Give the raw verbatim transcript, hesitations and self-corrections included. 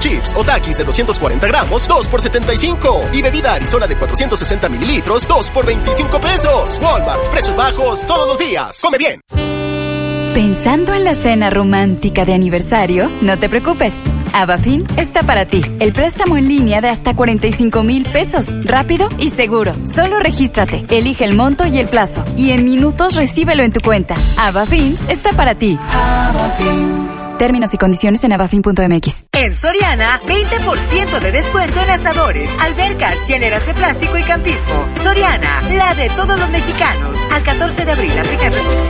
chips o Takis de doscientos cuarenta gramos, dos por setenta y cinco. Y bebida Arizona de cuatrocientos sesenta mililitros, dos por veinticinco pesos. Walmart, precios bajos todos los días. ¡Come bien! ¿Pensando en la cena romántica de aniversario? No te preocupes. Avafin está para ti. El préstamo en línea de hasta cuarenta y cinco mil pesos. Rápido y seguro. Solo regístrate, elige el monto y el plazo. Y en minutos recíbelo en tu cuenta. Avafin está para ti. Avafin. Términos y condiciones en avafin punto m x. En Soriana, veinte por ciento de descuento en asadores, albercas, hieleras de plástico y campismo. Soriana, la de todos los mexicanos. Al catorce de abril, aplica restricciones.